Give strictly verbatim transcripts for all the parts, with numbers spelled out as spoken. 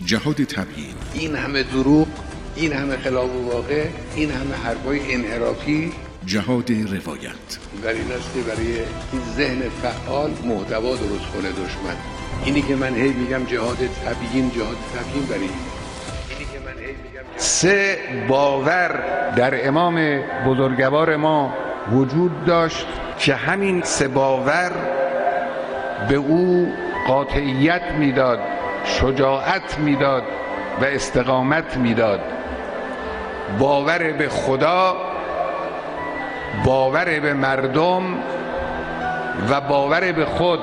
جهاد تبیین، این همه دروغ، این همه خلاف واقع، این همه حرفای انحرافی، جهاد روایت. برای نسل برای این ذهن فعال محتوا درست کنه دشمن. اینی که من هی میگم جهاد تبیین، جهاد تبیین برای اینی که من هی میگم سه باور در امام بزرگوار ما وجود داشت که همین سه باور به او قاطعیت میداد، شجاعت میداد و استقامت میداد. باور به خدا، باور به مردم و باور به خود.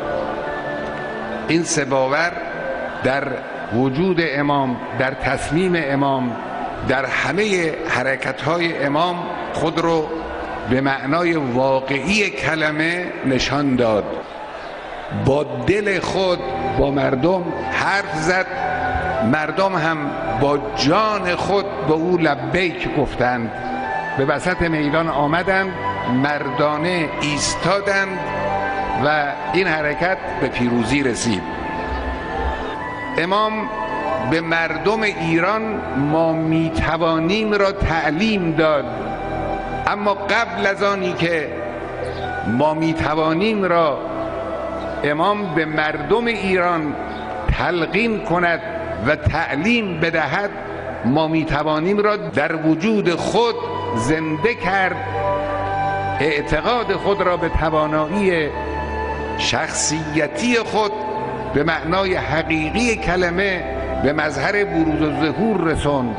این سه باور در وجود امام، در تصمیم امام، در همه حرکت‌های امام خود رو به معنای واقعی کلمه نشان داد. با دل خود با مردم حرف زد، مردم هم با جان خود به او لبیک گفتند. به وسط میدان آمدند، مردانه ایستادند و این حرکت به پیروزی رسید. امام به مردم ایران ما میتوانیم را تعلیم داد، اما قبل از آنی که ما میتوانیم را امام به مردم ایران تلقین کند و تعلیم بدهد، ما میتوانیم را در وجود خود زنده کرد، اعتقاد خود را به توانایی شخصیتی خود به معنای حقیقی کلمه به مظهر بروز و ظهور رساند.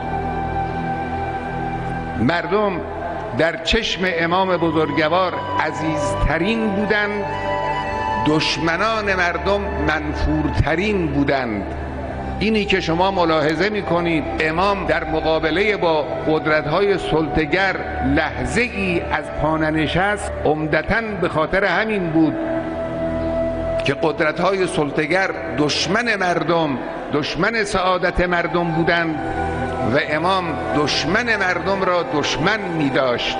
مردم در چشم امام بزرگوار عزیزترین بودند، دشمنان مردم منفورترین بودند. اینی که شما ملاحظه میکنید امام در مقابله با قدرت‌های سلطه‌گر لحظه ای از پا ننشست، عمدتاً به خاطر همین بود که قدرت‌های سلطه‌گر دشمن مردم، دشمن سعادت مردم بودند و امام دشمن مردم را دشمن می‌داشت.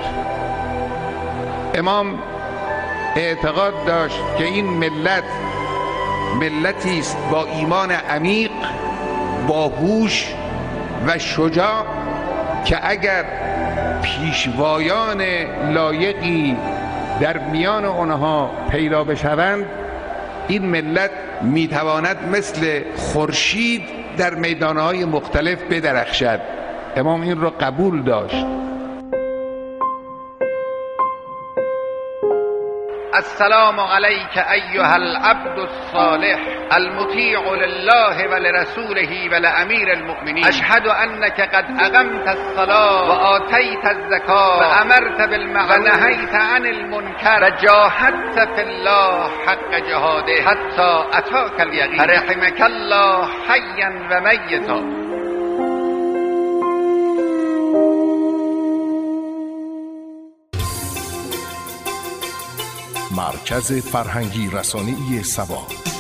امام اعتقاد داشت که این ملت ملتی است با ایمان عمیق، با هوش و شجاع که اگر پیشوایان لایقی در میان آنها پیدا بشوند، این ملت میتواند مثل خورشید در میدانهای مختلف بدرخشد. امام این را قبول داشت. السلام علیک ایها العبد الصالح المطیع لله ولرسوله ولامیر المؤمنین، اشهد انک قد اقمت الصلاة وآتیت الزکاة وامرت بالمعروف ونهیت عن المنکر وجاهدت فی الله حق جهاده حتی اتاک الیقین، رحمک الله حیا و میتا. مرکز فرهنگی رسانه‌ای سبا.